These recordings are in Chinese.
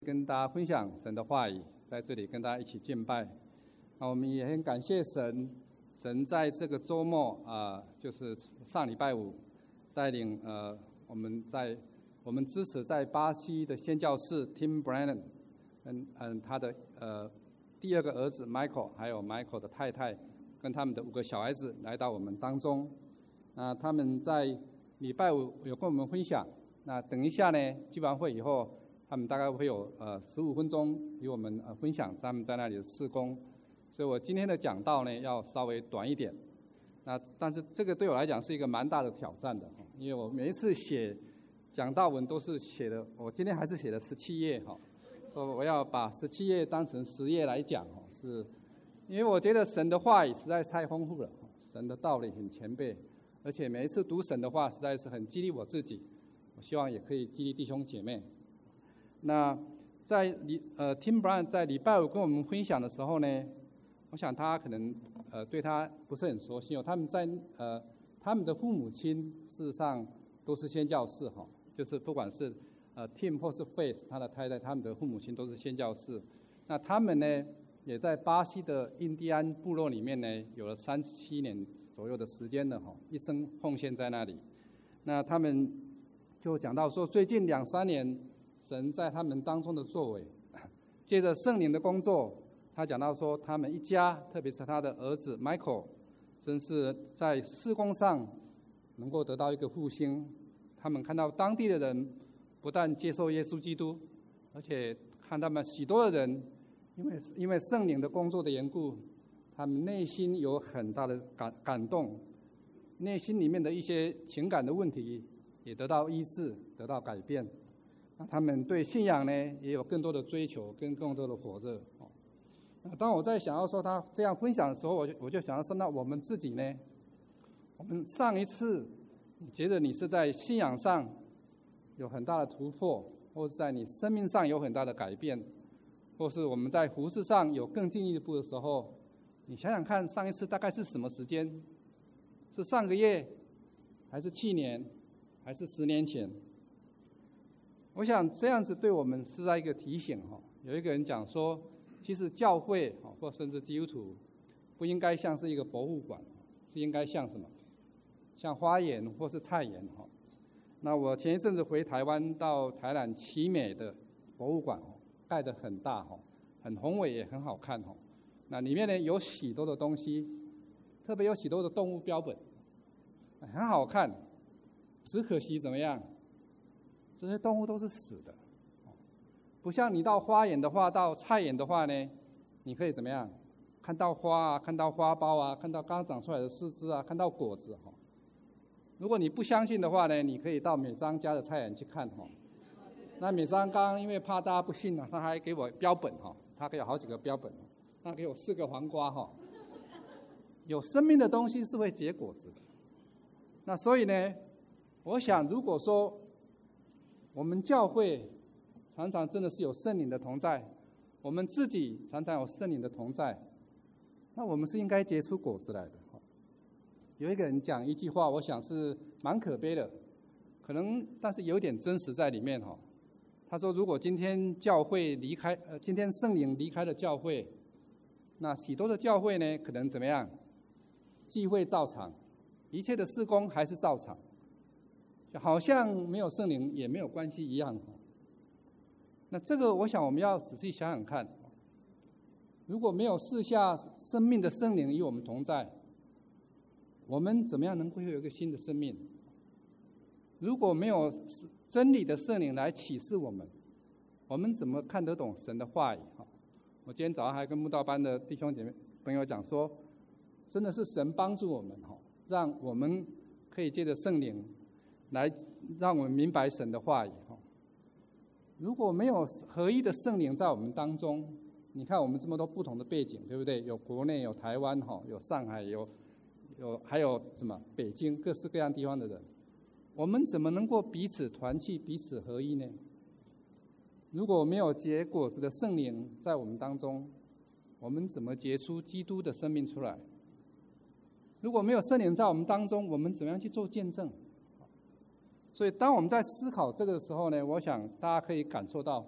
跟大家分享神的话语，在这里跟大家一起敬拜。我们也很感谢神，神在这个周末就是上礼拜五带领我们支持在巴西的宣教士 Tim Brennan， 他的第二个儿子 Michael， 还有 Michael 的太太跟他们的5个小孩子来到我们当中。那他们在礼拜五有跟我们分享。那等一下呢，聚完会以后，他们大概会有15分钟与我们分享他们在那里的事工。所以我今天的讲道呢要稍微短一点。但是这个对我来讲是一个蛮大的挑战的，因为我每一次写讲道文都是写的，我今天还是写了17页哈，所以我要把17页当成10页来讲，是因为我觉得神的话语实在太丰富了，神的道理很前辈，而且每一次读神的话实在是很激励我自己，我希望也可以激励弟兄姐妹。那在Tim Brennan 在礼拜五跟我们分享的时候呢，我想他可能对他不是很熟悉哦。他们的父母亲事实上都是宣教士哈，就是不管是Tim 或是 Faith 他的太太，他们的父母亲都是宣教士。那他们呢也在巴西的印第安部落里面呢有了37年左右的时间了哈，一生奉献在那里。那他们就讲到说，最近2-3年神在他们当中的作为，借着圣灵的工作，他讲到说，他们一家，特别是他的儿子 Michael， 真是在事工上能够得到一个复兴。他们看到当地的人不但接受耶稣基督，而且看他们许多的人，因为圣灵的工作的缘故，他们内心有很大的感动，内心里面的一些情感的问题也得到医治，得到改变。他们对信仰呢也有更多的追求，跟更多的火热。当我在想要说他这样分享的时候，我就想要说，那我们自己呢？我们上一次你觉得你是在信仰上有很大的突破，或是在你生命上有很大的改变，或是我们在服事上有更进一步的时候，你想想看，上一次大概是什么时间？是上个月，还是去年，还是10年前？我想这样子对我们是在一个提醒哈。有一个人讲说，其实教会或甚至基督徒不应该像是一个博物馆，是应该像什么？像花园或是菜园哈。那我前一阵子回台湾，到台南奇美的博物馆，盖得很大哈，很宏伟也很好看哈。那里面呢有许多的东西，特别有许多的动物标本，很好看。只可惜怎么样？这些动物都是死的，不像你到花园的话，到菜园的话呢，你可以怎么样？看到花啊，看到花苞啊，看到刚长出来的枝枝啊，看到果子哈。如果你不相信的话呢，你可以到美章家的菜园去看哈。那美章刚因为怕大家不信啊，他还给我标本哈，他给我好几个标本，他给我4个黄瓜哈。有生命的东西是会结果子的。那所以呢，我想如果说我们教会常常真的是有圣灵的同在，我们自己常常有圣灵的同在，那我们是应该结出果子来的。有一个人讲一句话，我想是蛮可悲的，可能但是有点真实在里面哈。他说，如果今天今天圣灵离开了教会，那许多的教会呢，可能怎么样？聚会照常，一切的事工还是照常，就好像没有圣灵也没有关系一样。那这个我想我们要仔细想想看，如果没有赐下生命的圣灵与我们同在，我们怎么样能够有一个新的生命？如果没有真理的圣灵来启示我们，我们怎么看得懂神的话语？我今天早上还跟慕道班的弟兄姐妹朋友讲说，真的是神帮助我们，让我们可以借着圣灵来让我们明白神的话语。如果没有合一的圣灵在我们当中，你看我们这么多不同的背景，对不对？有国内，有台湾，有上海，还有什么北京，各式各样地方的人，我们怎么能够彼此团契、彼此合一呢？如果没有结果子的圣灵在我们当中，我们怎么结出基督的生命出来？如果没有圣灵在我们当中，我们怎么样去做见证？所以当我们在思考这个的时候呢，我想大家可以感受到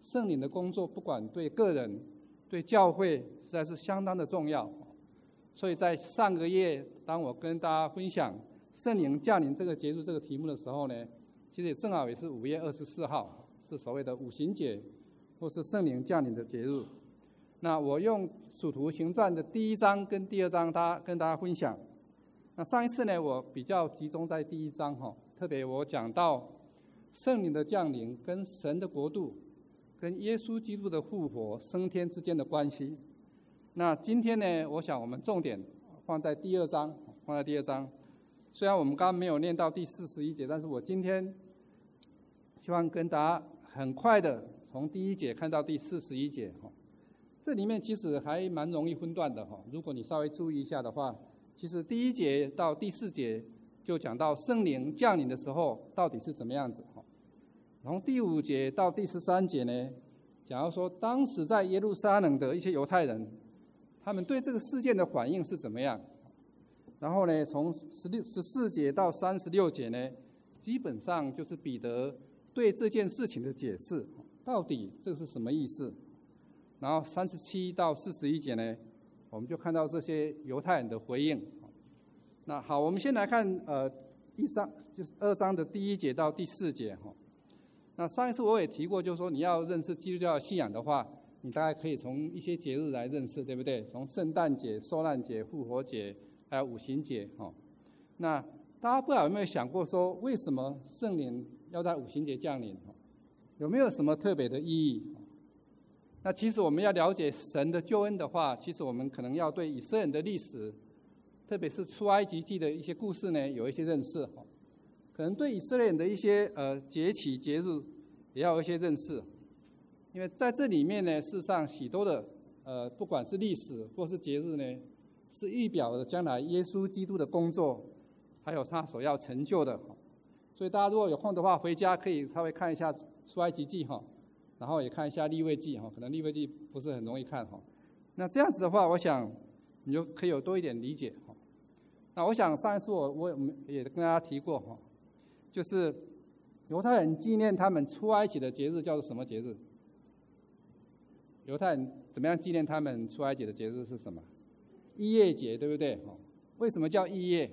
圣灵的工作不管对个人、对教会，实在是相当的重要。所以在上个月，当我跟大家分享圣灵降临这个节日这个题目的时候呢，其实也正好也是5月24号，是所谓的五旬节，或是圣灵降临的节日。那我用使徒行传的第1章跟第2章跟大家分享。那上一次呢，我比较集中在第1章，特别我讲到圣灵的降临跟神的国度跟耶稣基督的复活升天之间的关系。那今天呢，我想我们重点放在第2章，虽然我们刚刚没有念到第41节，但是我今天希望跟大家很快的从第1节看到第41节。这里面其实还蛮容易分段的，如果你稍微注意一下的话，其实第1节到第4节就讲到圣灵降临的时候到底是怎么样子。然后第5节到第13节呢，讲到说当时在耶路撒冷的一些犹太人，他们对这个事件的反应是怎么样。然后呢，从14节到36节呢，基本上就是彼得对这件事情的解释，到底这是什么意思。然后37到41节呢，我们就看到这些犹太人的回应。那好，我们先来看就是2章的第1节到第4节。那上一次我也提过，就是说你要认识基督教的信仰的话，你大概可以从一些节日来认识，对不对？从圣诞节、受难节、复活节，还有五旬节。那大家不知道有没有想过说，为什么圣灵要在五旬节降临？有没有什么特别的意义？那其实我们要了解神的救恩的话，其实我们可能要对以色列人的历史，特别是出埃及记的一些故事呢，有一些认识。可能对以色列人的一些节期节日也要有一些认识，因为在这里面呢，事实上许多的不管是历史或是节日呢，是预表了将来耶稣基督的工作，还有他所要成就的。所以大家如果有空的话，回家可以稍微看一下出埃及记，然后也看一下利未记，可能利未记不是很容易看。那这样子的话，我想你就可以有多一点理解。那我想上一次我也跟大家提过，就是犹太人纪念他们出埃及的节日叫做什么节日？犹太人怎么样纪念他们出埃及的节日是什么？逾越节，对不对？为什么叫逾越？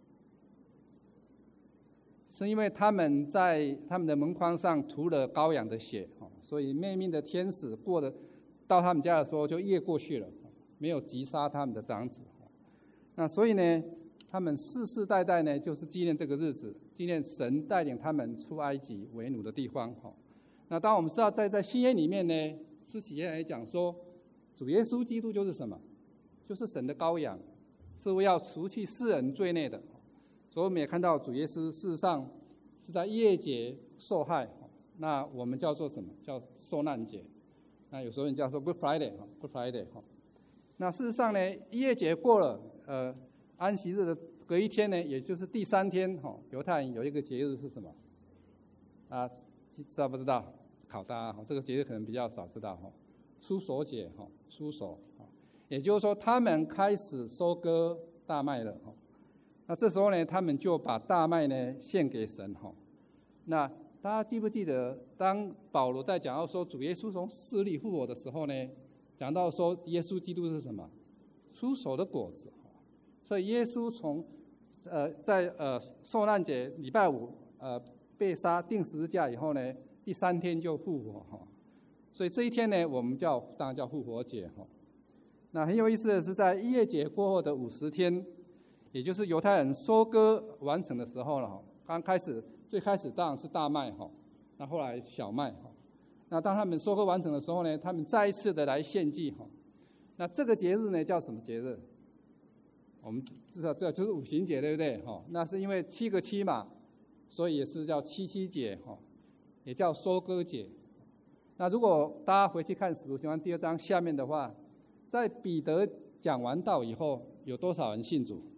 是因为他们在他们的门框上涂了羔羊的血，所以灭命的天使到他们家的时候就越过去了，没有击杀他们的长子。那所以呢，他们世世代代呢，就是纪念这个日子，纪念神带领他们出埃及为奴的地方。那当我们知道在新约里面呢，施洗约翰也讲说，主耶稣基督就是什么？就是神的羔羊，是为要除去世人罪孽的。所以我们也看到主耶稣事实上是在逾越节受害，那我们叫做什么？叫受难节。那有时候人叫做 Good Friday。Good Friday。那事实上呢，逾越节过了，安息日的隔一天呢，也就是第3天，犹太人有一个节日是什么？知道不知道？考大家，这个节日可能比较少知道。初熟节，初熟，也就是说他们开始收割大麦了。那这时候呢，他们就把大麦呢献给神。那大家记不记得，当保罗在讲到说主耶稣从死里复活的时候呢，讲到说耶稣基督是什么？初熟的果子。所以耶稣在受难节礼拜5被杀钉十字架以后呢，第3天就复活。所以这一天呢，我们当然叫复活节。那很有意思的是，在逾越节过后的50天，也就是犹太人收割完成的时候了。最开始当然是大麦，那后来小麦。那当他们收割完成的时候呢，他们再一次的来献祭。那这个节日呢叫什么节日？我们至少这就是五旬节，对不对？那是因为7个7嘛，所以也是叫七节，也叫收割节。那如果大家回去看使徒行传第2章下面的话，在彼得讲完道以后，有多少人信主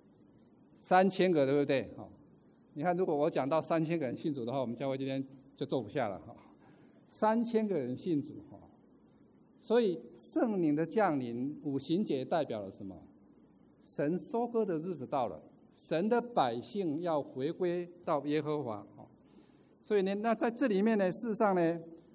？3000个，对不对？你看，如果我讲到3000个人信主的话，我们教会今天就坐不下了。3000个人信主，所以圣灵的降临，五旬节代表了什么？神收割的日子到了，神的百姓要回归到耶和华。所以呢，那在这里面呢，事实上呢，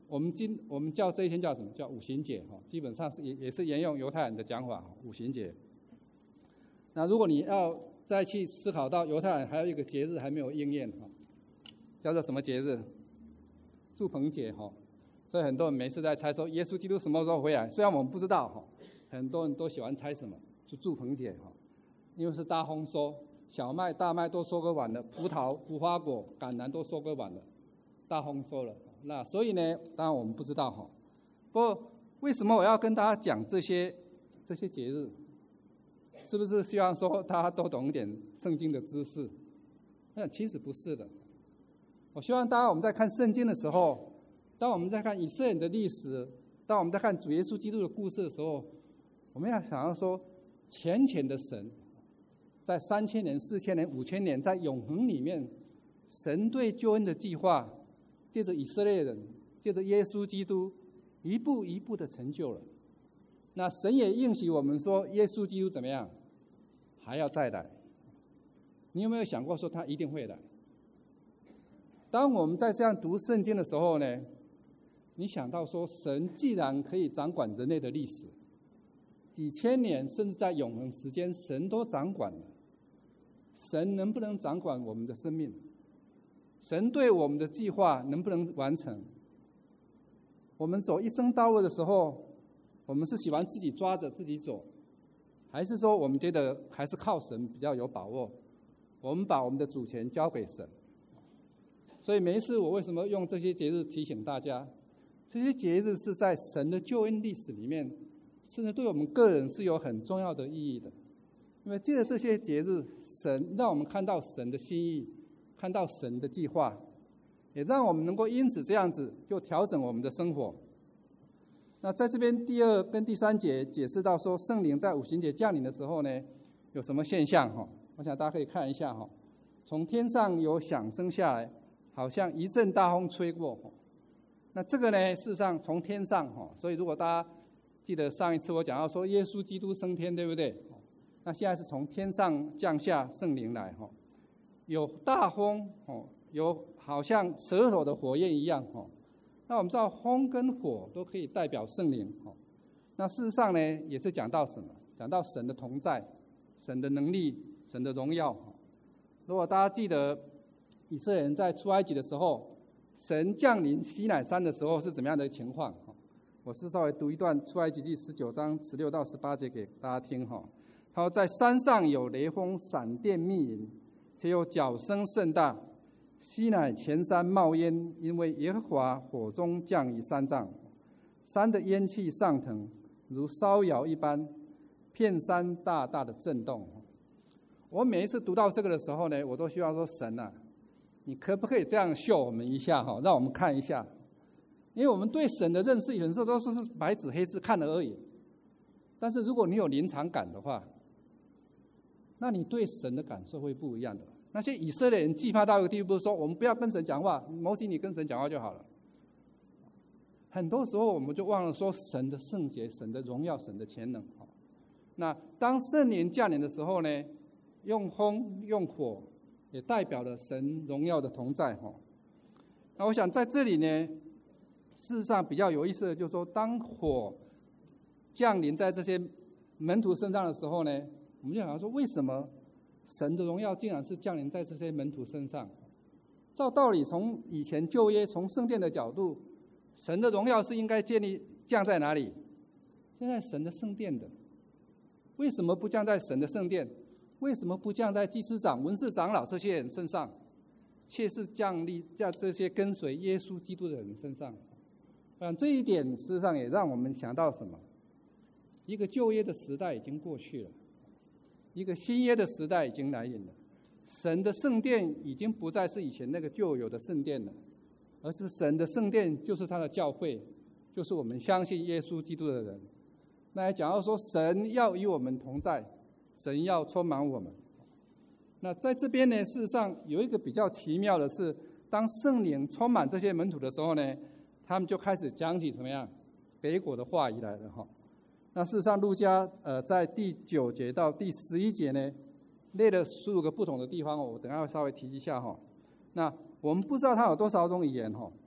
我们叫这一天叫什么？叫五旬节哈，基本上是也是沿用犹太人的讲法，五旬节。那如果你要再去思考到犹太人还有一个节日还没有应验哈，叫做什么节日？住棚节哈。所以很多人每次在猜说耶稣基督什么时候回来，虽然我们不知道哈，很多人都喜欢猜什么？是住棚节哈，因为是大丰收，小麦、大麦都收割完了，葡萄、无花果、橄榄都收割完了，大丰收了。那所以呢，当然我们不知道哈。不过为什么我要跟大家讲这些节日？是不是希望说大家都懂一点圣经的知识？那其实不是的。我希望大家我们在看圣经的时候，当我们在看以色列人的历史，当我们在看主耶稣基督的故事的时候，我们要想要说，浅的神，在3000年、4000年、5000年，在永恒里面，神对救恩的计划，借着以色列人，借着耶稣基督，一步一步的成就了。那神也应许我们说，耶稣基督怎么样，还要再来。你有没有想过说他一定会来？当我们在这样读圣经的时候呢，你想到说，神既然可以掌管人类的历史，几千年甚至在永恒时间，神都掌管了，神能不能掌管我们的生命？神对我们的计划能不能完成？我们走一生道路的时候，我们是喜欢自己抓着自己走，还是说我们觉得还是靠神比较有把握？我们把我们的主权交给神。所以每一次我为什么用这些节日提醒大家？这些节日是在神的救恩历史里面，甚至对我们个人是有很重要的意义的。因为借着这些节日，神让我们看到神的心意，看到神的计划，也让我们能够因此这样子就调整我们的生活。那在这边第2跟第3节解释到说，圣灵在五旬节降临的时候呢，有什么现象哈？我想大家可以看一下哈。从天上有响声下来，好像一阵大风吹过。那这个呢，事实上从天上哈，所以如果大家记得上一次我讲到说耶稣基督升天，对不对？那现在是从天上降下圣灵来哈，有大风哦，有好像舌头的火焰一样哦。那我们知道风跟火都可以代表圣灵哦。那事实上呢，也是讲到什么？讲到神的同在、神的能力、神的荣耀。如果大家记得以色列人在出埃及的时候，神降临西乃山的时候是怎么样的情况？我是稍微读一段出埃及记19章16到18节给大家听哈。他说，在山上有雷锋、闪电、密云，且有角声甚大。西乃前山冒烟，因为耶和华火中降于山上，山的烟气上腾，如烧窑一般，遍山大大的震动。我每一次读到这个的时候呢，我都希望说，神啊，你可不可以这样秀我们一下哈，让我们看一下？因为我们对神的认识有时候都是白纸黑字看了而已。但是如果你有临场感的话，那你对神的感受会不一样的。那些以色列人惧怕到一个地步，说我们不要跟神讲话，摩西你跟神讲话就好了。很多时候我们就忘了说神的圣洁、神的荣耀、神的全能。那当圣灵降临的时候呢，用风用火也代表了神荣耀的同在。那我想在这里呢，事实上比较有意思的就是说，当火降临在这些门徒身上的时候呢，我们就想说，为什么神的荣耀竟然是降临在这些门徒身上？照道理，从以前旧约，从圣殿的角度，神的荣耀是应该降在哪里？降在神的圣殿的。为什么不降在神的圣殿？为什么不降在祭司长、文士长老这些人身上，却是降临在这些跟随耶稣基督的人身上？我想这一点事实上也让我们想到什么？一个旧约的时代已经过去了，一个新约的时代已经来临了。神的圣殿已经不再是以前那个旧有的圣殿了，而是神的圣殿就是他的教会，就是我们相信耶稣基督的人。那还讲到说，神要与我们同在，神要充满我们。那在这边呢，事实上有一个比较奇妙的是，当圣灵充满这些门徒的时候呢，他们就开始讲起什么样北国的话语来了哈。那事实上，路加在第9节到第11节呢，列了15个不同的地方，我等一下会稍微提一下哈。那我们不知道他有多少种语言哈，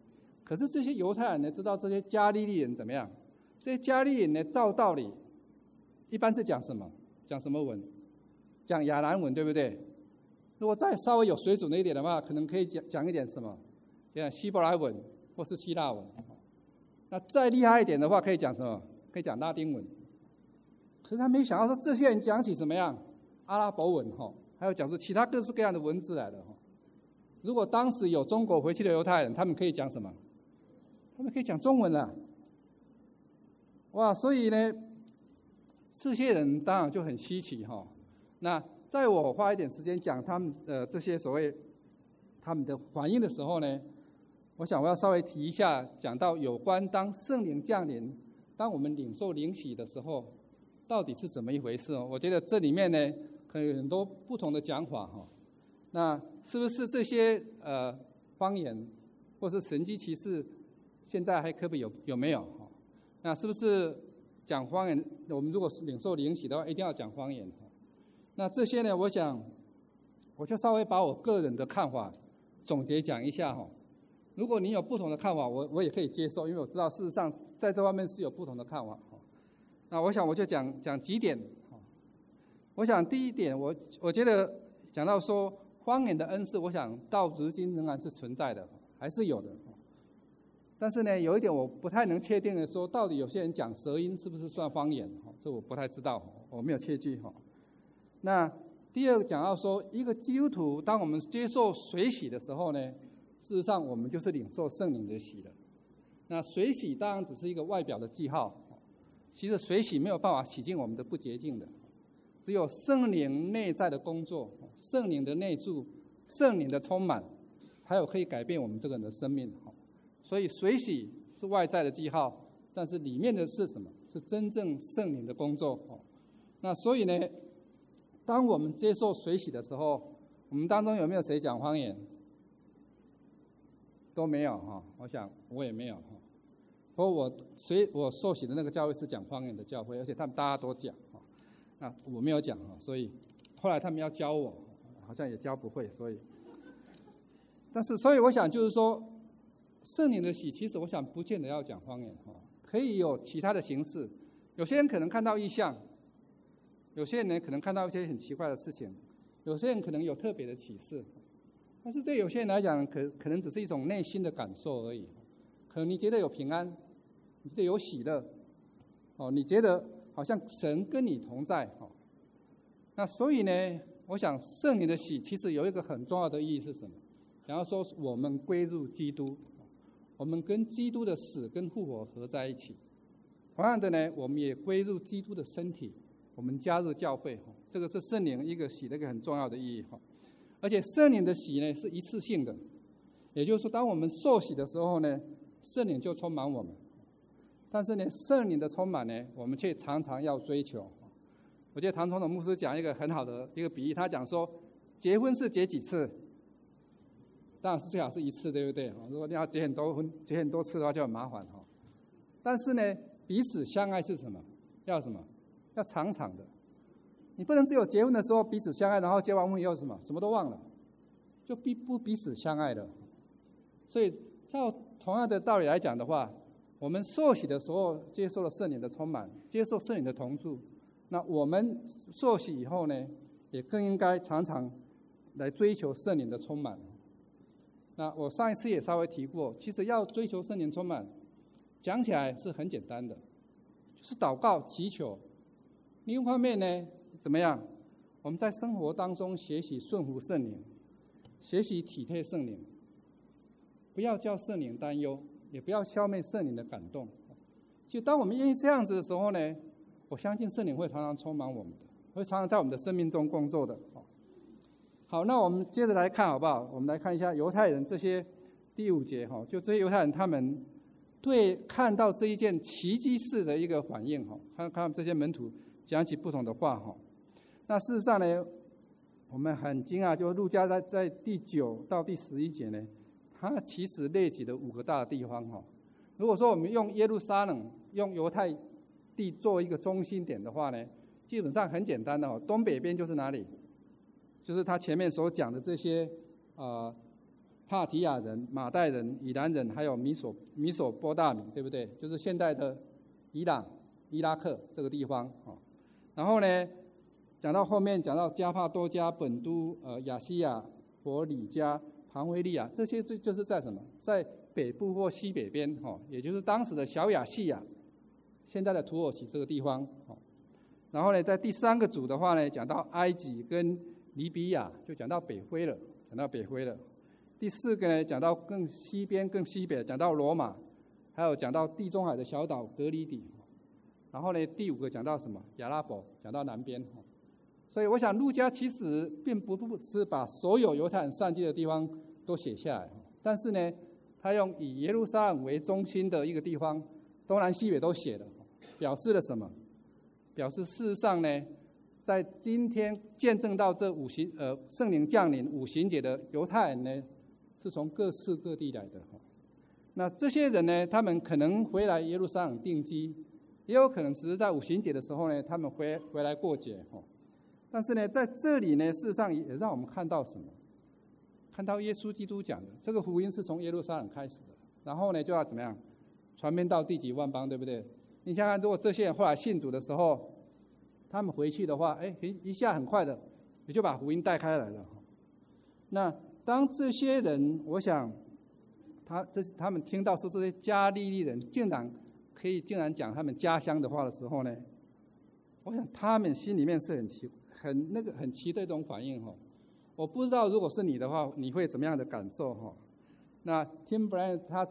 可是这些犹太人呢，知道这些加利利人怎么样？这些加利利人呢，照道理一般是讲什么？讲什么文？讲亚兰文，对不对？如果再稍微有水准的一点的话，可能可以讲一点什么？讲希伯来文或是希腊文。那再厉害一点的话，可以讲什么？可以讲拉丁文。可是他没想到说，这些人讲起怎么样？阿拉伯文还有讲是其他各式各样的文字来的。如果当时有中国回去的犹太人，他们可以讲什么？他们可以讲中文了。哇，所以呢，这些人当然就很稀奇那在我花一点时间讲他们这些所谓他们的反应的时候呢，我想我要稍微提一下，讲到有关当圣灵降临，当我们领受灵洗的时候，到底是怎么一回事我觉得这里面呢，可能有很多不同的讲法那是不是这些方言或是神迹奇事，现在还可不可以有没有那是不是讲方言？我们如果是领受灵洗的话，一定要讲方言那这些呢，我想我就稍微把我个人的看法总结讲一下如果你有不同的看法，我也可以接受，因为我知道事实上在这方面是有不同的看法那我想我就讲几点我想第一点，我觉得讲到说方言的恩赐，我想到如今仍然是存在的，还是有的。但是呢，有一点我不太能确定的说，到底有些人讲舌音是不是算方言这我不太知道，我没有切记那第二个讲到说，一个基督徒当我们接受水洗的时候呢，事实上我们就是领受圣灵的洗了。那水洗当然只是一个外表的记号，其实水洗没有办法洗净我们的不洁净的，只有圣灵内在的工作，圣灵的内住，圣灵的充满，才有可以改变我们这个人的生命所以水洗是外在的记号，但是里面的是什么？是真正圣灵的工作那所以呢，当我们接受水洗的时候，我们当中有没有谁讲方言？都没有我想我也没有不过我受洗的那个教会是讲方言的教会，而且他们大家都讲那我没有讲所以后来他们要教我，好像也教不会，所以我想就是说，圣灵的洗其实我想不见得要讲方言可以有其他的形式。有些人可能看到异象，有些人可能看到一些很奇怪的事情，有些人可能有特别的启示，但是对有些人来讲可能只是一种内心的感受而已。可能你觉得有平安，你觉得有喜乐你觉得好像神跟你同在那所以呢，我想圣灵的洗其实有一个很重要的意义是什么？然后说我们归入基督，我们跟基督的死跟复活合在一起。同样的呢，我们也归入基督的身体，我们加入教会这个是圣灵一个洗的一个很重要的意义而且圣灵的洗呢是一次性的，也就是说当我们受洗的时候呢，圣灵就充满我们。但是呢，圣灵的充满呢，我们却常常要追求。我觉得唐崇荣牧师讲一个很好的一个比喻，他讲说，结婚是结几次？当然是最好是一次，对不对？如果你要结很多婚、结很多次的话，就很麻烦但是呢，彼此相爱是什么？要什么？要常常的。你不能只有结婚的时候彼此相爱，然后结完婚以后什么都忘了，就不彼此相爱了。所以照同样的道理来讲的话，我们受洗的时候接受了圣灵的充满，接受圣灵的同住，那我们受洗以后呢，也更应该常常来追求圣灵的充满。那我上一次也稍微提过，其实要追求圣灵充满，讲起来是很简单的，就是祷告祈求。另一方面呢，怎么样？我们在生活当中学习顺服圣灵，学习体贴圣灵，不要叫圣灵担忧，也不要消灭圣灵的感动。就当我们愿意这样子的时候呢，我相信圣灵会常常充满我们的，会常常在我们的生命中工作的。好，那我们接着来看好不好？我们来看一下犹太人这些第5节就这些犹太人他们对看到这一件奇迹式的一个反应看这些门徒讲起不同的话那事实上呢，我们很惊讶，就路加在第9到第11节呢，他其实列举了5个大的地方如果说我们用耶路撒冷、用犹太地做一个中心点的话呢，基本上很简单的东北边就是哪里？就是他前面所讲的这些帕提亚人、马代人、以兰人，还有米索波大米，对不对？就是现在的伊朗、伊拉克这个地方。然后呢，讲到后面，讲到加帕多家、本都、亚细亚、伯里加、庞菲利亚，这些就是在什么？在北部或西北边，也就是当时的小亚细亚，现在的土耳其这个地方。然后呢，在第3个组的话呢，讲到埃及跟利比亚，就讲到北非了，第4个呢，讲到更西边、更西北，讲到罗马，还有讲到地中海的小岛格里底。然后呢，第5个讲到什么？亚拉伯，讲到南边。所以我想，路加其实并不是把所有犹太人散居的地方都写下来，但是呢，他用以耶路撒冷为中心的一个地方，东南西北都写了，表示了什么？表示事实上呢，在今天见证到这圣灵降临五旬节的犹太人呢，是从各市各地来的。那这些人呢，他们可能回来耶路撒冷定居，也有可能只是在五旬节的时候呢，他们回来过节。但是呢，在这里呢，事实上也让我们看到什么？看到耶稣基督讲的，这个福音是从耶路撒冷开始的，然后呢，就要怎么样传遍到地极万邦，对不对？你想想，如果这些人后来信主的时候，他们回去的话，一下很快的也就把福音带开来了。那当这些人，我想他们听到说这些加利利人竟然讲他们家乡的话的时候呢，我想他们心里面是很期待这种反应。我不知道如果是你的话，你会怎么样的感受？那 Tim Bryant 他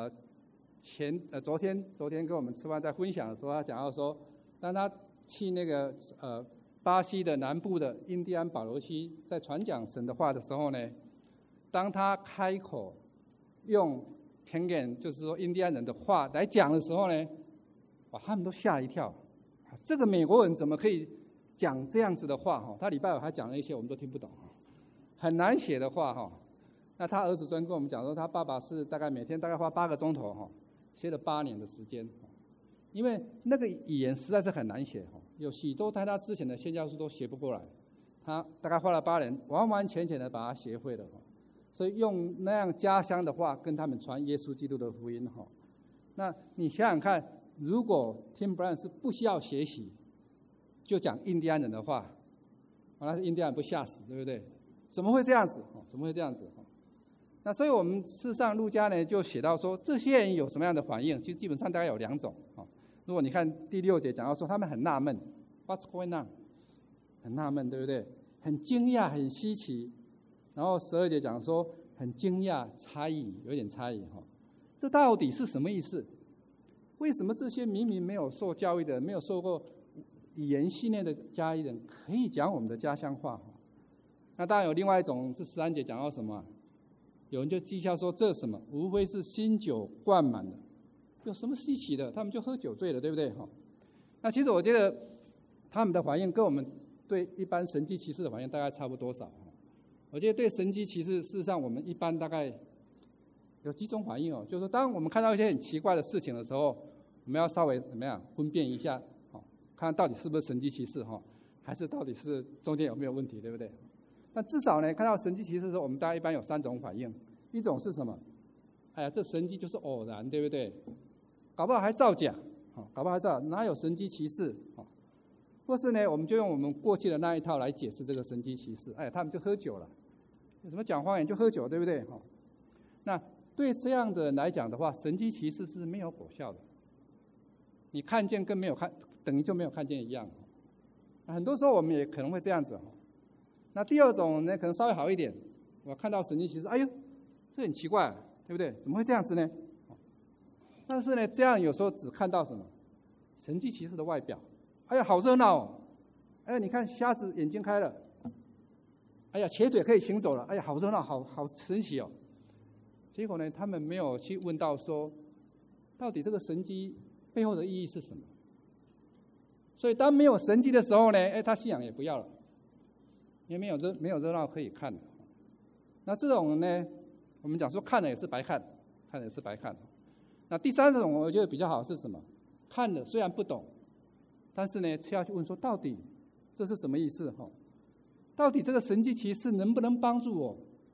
昨天跟我们吃饭在分享的时候，他讲到说，当他去那个巴西的南部的印第安保留区，在传讲神的话的时候呢，当他开口用偏见，就是说印第安人的话来讲的时候呢，哇，他们都吓一跳。这个美国人怎么可以讲这样子的话？他礼拜5还讲了一些我们都听不懂，很难写的话。那他儿子昨天跟我们讲说，他爸爸是每天大概花8个钟头写了8年的时间，因为那个语言实在是很难写，有许多在他之前的宣教书都写不过来，他大概花了8年，完完全全的把它学会了。所以用那样家乡的话跟他们传耶稣基督的福音。那你想想看，如果 Tim Bryant 是不需要学习就讲印第安人的话，那印第安人不吓死，对不对？怎么会这样子？那所以我们事实上路加呢就写到说，这些人有什么样的反应？其实基本上大概有2种。如果你看第6节讲到说，他们很纳闷 ，What's going on？ 很纳闷，对不对？很惊讶，很稀奇。然后12节讲说，很惊讶，有点猜疑。这到底是什么意思？为什么这些明明没有受教育的人，没有受过语言训练的加利人，可以讲我们的家乡话？那当然有另外一种是13节讲到什么？有人就讥笑说，这什么？无非是新酒灌满了，有什么稀奇的？他们就喝酒醉了，对不对？那其实我觉得他们的反应跟我们对一般神迹奇事的反应大概差不多少。我觉得对神迹奇事，事实上我们一般大概有几种反应。就是说当我们看到一些很奇怪的事情的时候，我们要稍微怎么样分辨一下，看到底是不是神迹奇事，还是到底是中间有没有问题，对不对？但至少呢，看到神迹奇事的时候，我们大家一般有3种反应。一种是什么？这神迹就是偶然，对不对？搞不好还造假，哪有神迹奇事？或是呢，我们就用我们过去的那一套来解释这个神迹奇事。他们就喝酒了，有什么讲方言就喝酒，对不对？那对这样的人来讲的话，神迹奇事是没有果效的。你看见跟没有看，等于就没有看见一样。很多时候我们也可能会这样子。那第2种呢，可能稍微好一点。我看到神迹奇事，哎呦，这很奇怪，对不对？怎么会这样子呢？但是呢，这样有时候只看到什么？神迹奇事的外表。哎呀，好热闹哦！哎呀，你看瞎子眼睛开了，哎呀，瘸腿可以行走了，哎呀，好热闹，好神奇哦！结果呢，他们没有去问到说，到底这个神迹背后的意义是什么？所以当没有神迹的时候呢，他信仰也不要了，因为没有热闹可以看了。那这种人呢，我们讲说看了也是白看，那第3种我觉得比较好是什么？看了虽然不懂，但是呢，却要去问说，到底这是什么意思？到底这个神迹奇事能不能帮助我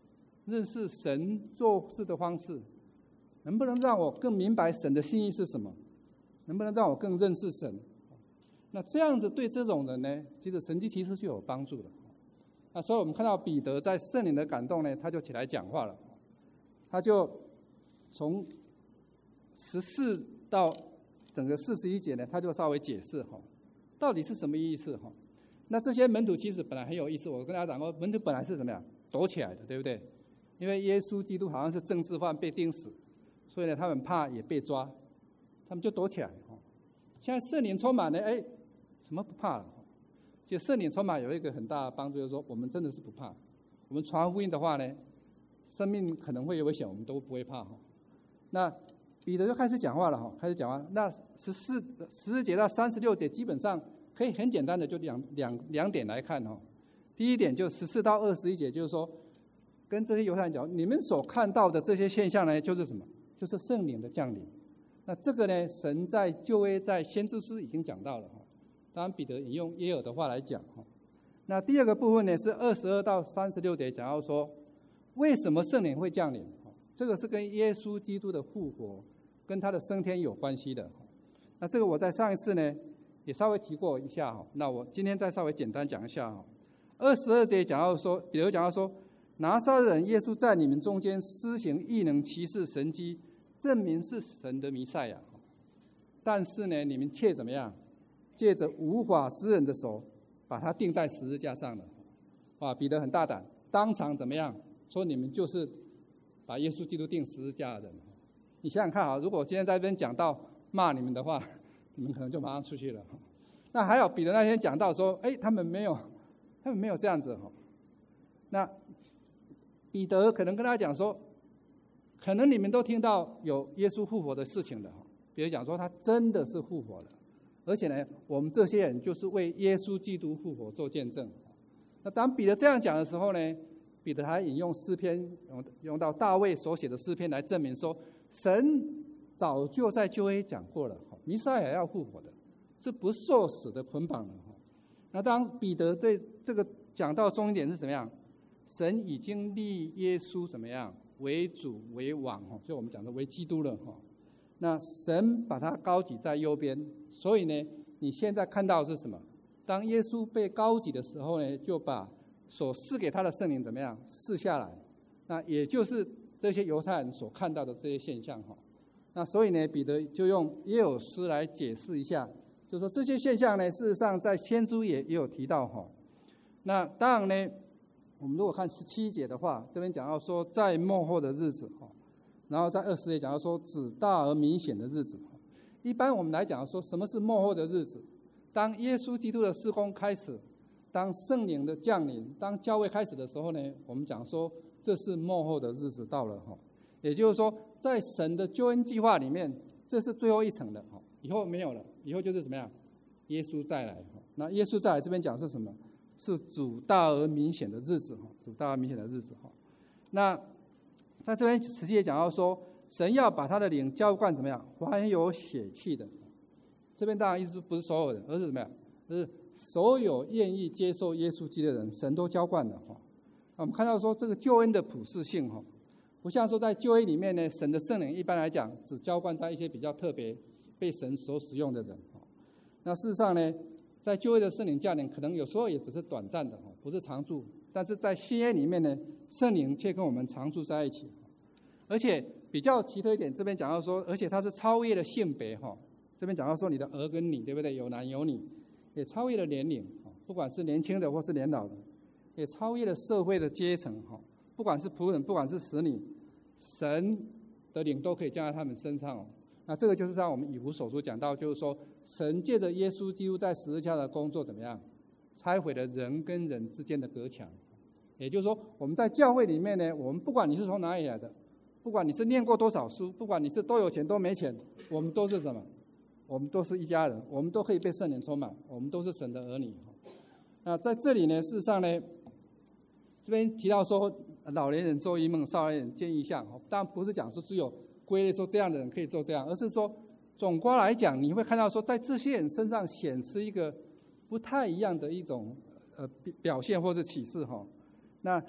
认识神做事的方式？能不能让我更明白神的心意是什么？能不能让我更认识神？那这样子对这种人呢，其实神迹奇事就有帮助的。那所以我们看到彼得在圣灵的感动呢，他就起来讲话了。他就从14到整个41节呢，他就稍微解释到底是什么意思。那这些门徒其实本来很有意思，我跟大家讲过，门徒本来是怎么样躲起来的，对不对？因为耶稣基督好像是政治犯被钉死，所以呢他们怕也被抓，他们就躲起来。现在圣灵充满了，什么不怕了？其实圣灵充满有一个很大的帮助，就是说我们真的是不怕。我们传福音的话呢，生命可能会有危险，我们都不会怕。那彼得就开始讲话了，开始讲话。那14节到36节基本上可以很简单的就两点来看。第一点就14到21节，就是说跟这些犹太人讲，你们所看到的这些现象呢，就是什么？就是圣灵的降临。那这个呢，神在旧约在先知书已经讲到了。当然彼得引用耶尔的话来讲。那第二个部分呢，是22到36节讲到说，为什么圣灵会降临？这个是跟耶稣基督的复活跟他的升天有关系的。那这个我在上一次呢也稍微提过一下。那我今天再稍微简单讲一下。22节讲到说，彼得讲到说，拿撒勒人耶稣在你们中间施行异能奇事神迹，证明是神的弥赛亚。但是呢，你们却怎么样？借着无法之人的手把他钉在十字架上了。哇，彼得很大胆，当场怎么样说，你们就是把耶稣基督钉十字架的人。你想想看，如果我今天在这边讲到骂你们的话，你们可能就马上出去了。那还有彼得那天讲到说，他们没有这样子。那彼得可能跟他讲说，可能你们都听到有耶稣复活的事情了。彼得讲说，他真的是复活了，而且呢，我们这些人就是为耶稣基督复活做见证。那当彼得这样讲的时候呢，彼得还引用诗篇，用到大卫所写的诗篇来证明说，神早就在旧约讲过了，弥赛亚要复活的，是不受死的捆绑的。那当彼得对这个讲到重点是怎么样？神已经立耶稣怎么样为主为王，就我们讲的为基督了。那神把他高举在右边，所以呢，你现在看到的是什么？当耶稣被高举的时候呢，就把所赐给他的圣灵怎么样赐下来？那也就是这些犹太人所看到的这些现象。那所以呢，彼得就用耶尔诗来解释一下，就是说这些现象呢，事实上在先知也有提到。那当然呢，我们如果看17节的话，这边讲到说在末后的日子，然后在20节讲到说指大而明显的日子。一般我们来讲说，什么是末后的日子？当耶稣基督的事工开始，当圣灵的降临，当教会开始的时候呢，我们讲说这是末后的日子到了。也就是说，在神的救恩计划里面，这是最后一层的，以后没有了，以后就是怎么样？耶稣再来。那耶稣再来这边讲是什么？是主大而明显的日子，主大而明显的日子。那在这边实际也讲到说，神要把他的灵浇灌怎么样？凡有血气的。这边当然意思不是所有人，而是怎么样？就是所有愿意接受耶稣基督的人，神都浇灌了。我们看到说这个救恩的普世性，不像说在旧约里面呢，神的圣灵一般来讲只浇灌在一些比较特别被神所使用的人。那事实上呢，在旧约的圣灵降临可能有时候也只是短暂的，不是常住。但是在新约里面呢，圣灵却跟我们常住在一起。而且比较奇特一点，这边讲到说，而且它是超越了性别。这边讲到说你的儿跟女，对不对？有男有女，也超越了年龄，不管是年轻的或是年老的，也超越了社会的阶层。不管是仆人，不管是使女，神的灵都可以降在他们身上。那这个就是让我们以弗所书讲到，就是说神借着耶稣基督在十字架的工作怎么样，拆毁了人跟人之间的隔墙。也就是说，我们在教会里面呢，我们不管你是从哪里来的，不管你是念过多少书，不管你是多有钱多没钱，我们都是什么？我们都是一家人，我们都可以被圣灵充满，我们都是神的儿女。那在这里呢，事实上呢，这边提到说老年人做异梦，少年人见异象，当然不是讲说只有归类说这样的人可以做这样，而是说总括来讲，你会看到说在这些人身上显示一个不太一样的一种表现或是启示。那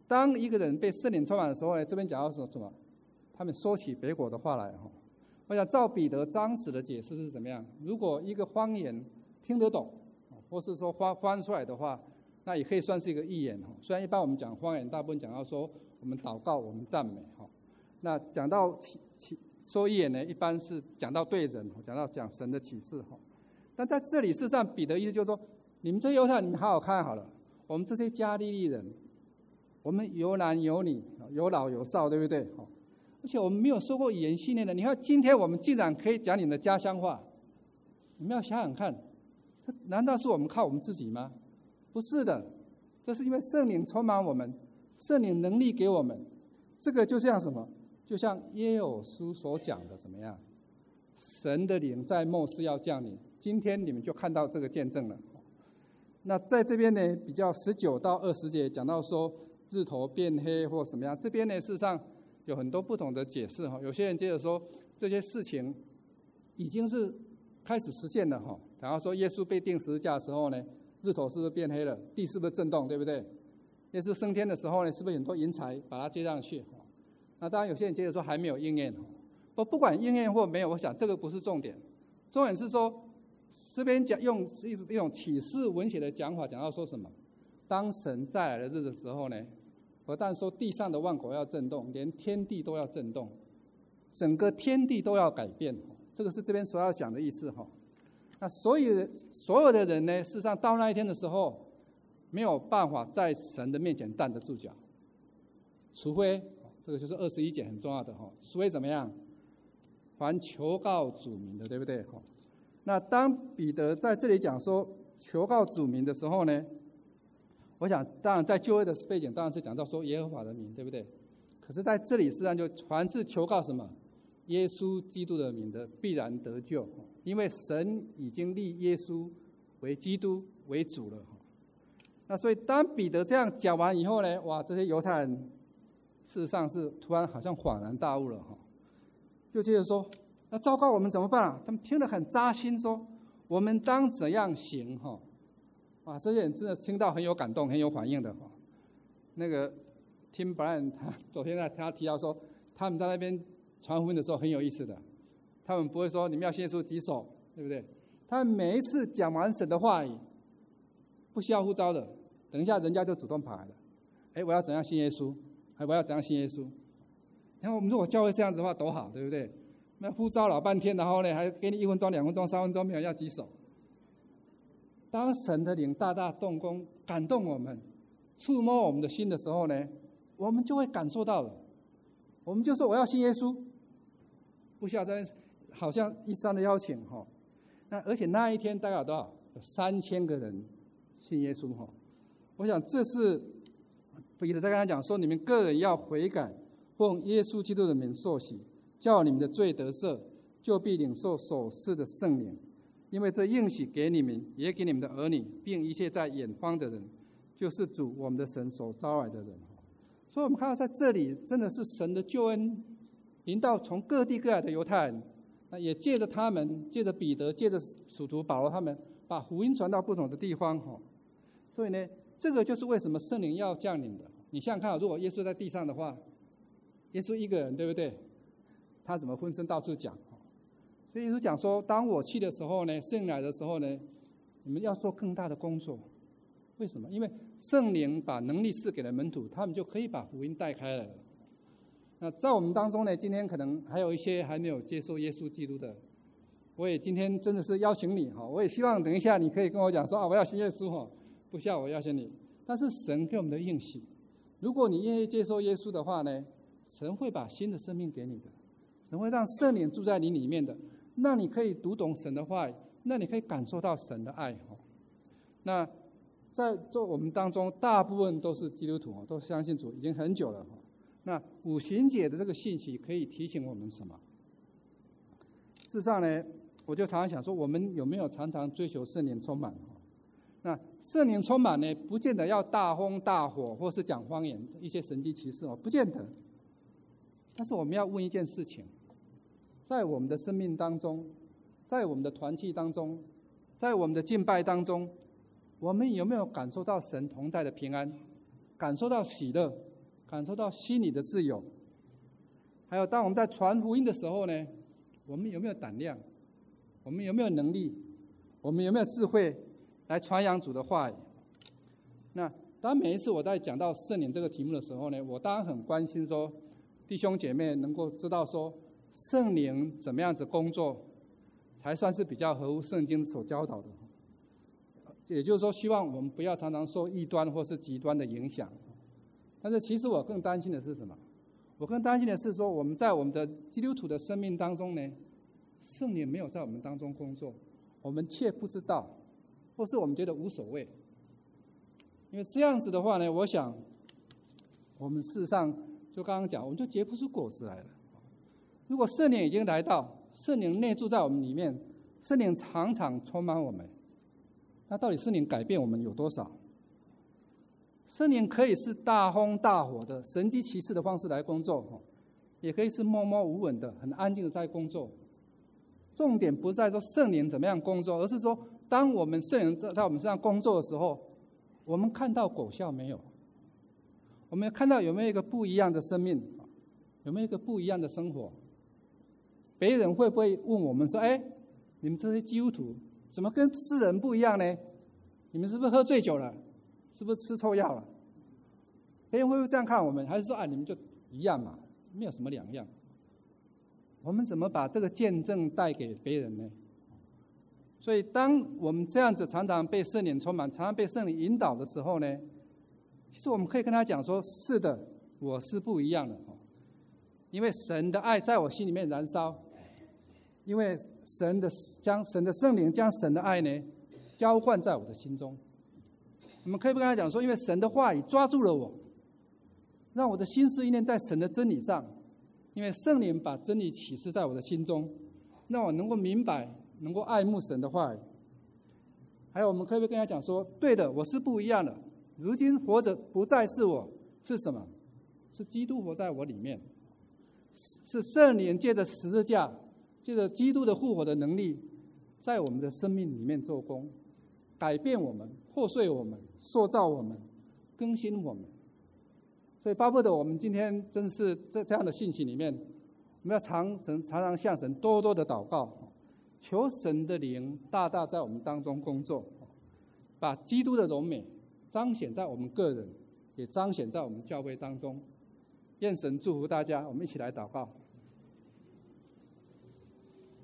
当一个人被圣灵充满的时候呢，这边讲到什么？他们说起别国的话来。我想照彼得当时的解释是怎么样？如果一个方言听得懂，或是说翻出来的话，那也可以算是一个预言。虽然一般我们讲方言，大部分讲到说我们祷告，我们赞美。那讲到说预言呢，一般是讲到对人，讲神的启示。但在这里事实上，彼得意思就是说，你们这犹太人，你们好好看好了，我们这些加利利人，我们有男有女，有老有少，对不对？而且我们没有受过语言训练的，你看今天我们竟然可以讲你们的家乡话，你们要想想看，这难道是我们靠我们自己吗？不是的，这是因为圣灵充满我们，圣灵能力给我们。这个就像什么？就像耶珥书所讲的什么样？神的灵在末世要降临，今天你们就看到这个见证了。那在这边呢，比较19到20节讲到说日头变黑或什么样，这边呢事实上有很多不同的解释。有些人接着说这些事情已经是开始实现了。然后说耶稣被钉十字架的时候呢，日头是不是变黑了？地是不是震动？对不对？耶稣升天的时候呢，是不是很多云彩把它接上去？那当然有些人接着说还没有应验。不管应验或没有，我想这个不是重点。重点是说这边讲用一种启示文学的讲法，讲到说什么？当神再来的日的时候呢，不但说地上的万国要震动，连天地都要震动，整个天地都要改变。这个是这边所要讲的意思。那所有的人呢，事实上到那一天的时候，没有办法在神的面前站得住脚，除非这个就是21节很重要的，除非怎么样？凡求告主名的，对不对？那当彼得在这里讲说求告主名的时候呢，我想当然在旧约的背景当然是讲到说耶和华的名，对不对？可是在这里实际上就凡是求告什么耶稣基督的名的，必然得救，因为神已经立耶稣为基督为主了。那所以当彼得这样讲完以后呢，哇，这些犹太人事实上是突然好像恍然大悟了，就接着说那糟糕，我们怎么办啊？他们听得很扎心，说我们当怎样行？哇，这些人真的听到很有感动，很有反应的。那个 Tim Bryan 他昨天他提到说，他们在那边传福音的时候很有意思的，他们不会说你们要信耶稣举手，对不对？他们每一次讲完神的话语，不需要呼召的，等一下人家就主动跑来了。我要怎样信耶稣？我要怎样信耶稣？然后我们如果教会这样子的话多好，对不对？那呼召老半天，然后呢还给你1分钟、2分钟、3分钟，没有要举手。当神的灵大大动工，感动我们，触摸我们的心的时候呢，我们就会感受到了。我们就说我要信耶稣，不需要在好像13的邀请。那而且那一天大概有多少？有3000个人信耶稣。我想这是彼得在跟他讲说，你们个人要悔改，奉耶稣基督的名受洗，叫你们的罪得赦，就必领受所赐的圣灵。因为这应许给你们，也给你们的儿女，并一切在远方的人，就是主我们的神所招来的人。所以我们看到在这里真的是神的救恩临到从各地各来的犹太人，也借着他们，借着彼得，借着使徒保罗他们，把福音传到不同的地方。所以呢，这个就是为什么圣灵要降临的。你想想看，如果耶稣在地上的话，耶稣一个人，对不对？他怎么浑身到处讲？所以耶稣讲说，当我去的时候呢，圣灵来的时候呢，你们要做更大的工作。为什么？因为圣灵把能力赐给了门徒，他们就可以把福音带开来了。那在我们当中呢，今天可能还有一些还没有接受耶稣基督的，我也今天真的是邀请你，我也希望等一下你可以跟我讲说我要信耶稣，不需要我邀请你。但是神给我们的应许，如果你愿意接受耶稣的话呢，神会把新的生命给你的，神会让圣灵住在你里面的，那你可以读懂神的话语，那你可以感受到神的爱。那在我们当中大部分都是基督徒，都相信主已经很久了。那五旬节的这个信息可以提醒我们什么？事实上呢，我就常常想说，我们有没有常常追求圣灵充满？那圣灵充满呢，不见得要大风大火或是讲方言一些神迹奇事，不见得。但是我们要问一件事情，在我们的生命当中，在我们的团契当中，在我们的敬拜当中，我们有没有感受到神同在的平安，感受到喜乐， 感受到心里的自由。还有当我们在传福音的时候呢，我们有没有胆量？我们有没有能力？我们有没有智慧来传扬主的话语？那当每一次我在讲到圣灵这个题目的时候呢，我当然很关心说弟兄姐妹能够知道说圣灵怎么样子工作才算是比较合乎圣经所教导的。也就是说，希望我们不要常常受异端或是极端的影响。但是其实我更担心的是什么？我更担心的是说，我们在我们的基督徒的生命当中呢，圣灵没有在我们当中工作，我们却不知道，或是我们觉得无所谓。因为这样子的话呢，我想我们事实上就刚刚讲，我们就结不出果实来了。如果圣灵已经来到，圣灵内住在我们里面，圣灵常常充满我们，那到底圣灵改变我们有多少？圣灵可以是大风大火的神迹奇事的方式来工作，也可以是默默无闻的很安静的在工作。重点不在说圣灵怎么样工作，而是说当我们圣灵在我们身上工作的时候，我们看到果效没有？我们看到有没有一个不一样的生命？有没有一个不一样的生活？别人会不会问我们说，你们这些基督徒怎么跟世人不一样呢？你们是不是喝醉酒了？是不是吃臭药了？别人会不会这样看我们？还是说你们就一样嘛，没有什么两样？我们怎么把这个见证带给别人呢？所以当我们这样子常常被圣灵充满，常常被圣灵引导的时候呢，其实我们可以跟他讲说，是的，我是不一样的，因为神的爱在我心里面燃烧，因为神的圣灵将神的爱呢浇灌在我的心中。我们可以跟他讲说，因为神的话语抓住了我，让我的心思意念在神的真理上，因为圣灵把真理启示在我的心中，让我能够明白，能够爱慕神的话语。还有我们可以跟他讲说，对的，我是不一样的，如今活着不再是我，是什么？是基督活在我里面，是圣灵借着十字架，借着基督的复活的能力，在我们的生命里面做工，改变我们，破碎我们，塑造我们，更新我们。所以巴不得我们今天真是在这样的信息里面，我们要常常向神多多的祷告，求神的灵大大在我们当中工作，把基督的荣美彰显在我们个人，也彰显在我们教会当中。愿神祝福大家，我们一起来祷告。